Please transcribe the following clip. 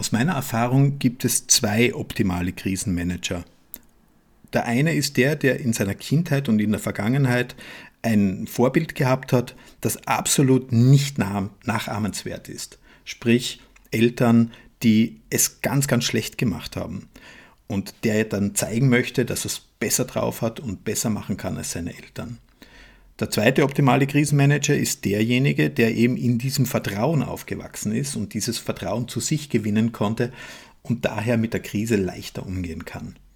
Aus meiner Erfahrung gibt es zwei optimale Krisenmanager. Der eine ist der in seiner Kindheit und in der Vergangenheit ein Vorbild gehabt hat, das absolut nicht nachahmenswert ist. Sprich, Eltern, die es ganz, ganz schlecht gemacht haben. Und der dann zeigen möchte, dass er es besser drauf hat und besser machen kann als seine Eltern. Der zweite optimale Krisenmanager ist derjenige, der eben in diesem Vertrauen aufgewachsen ist und dieses Vertrauen zu sich gewinnen konnte und daher mit der Krise leichter umgehen kann.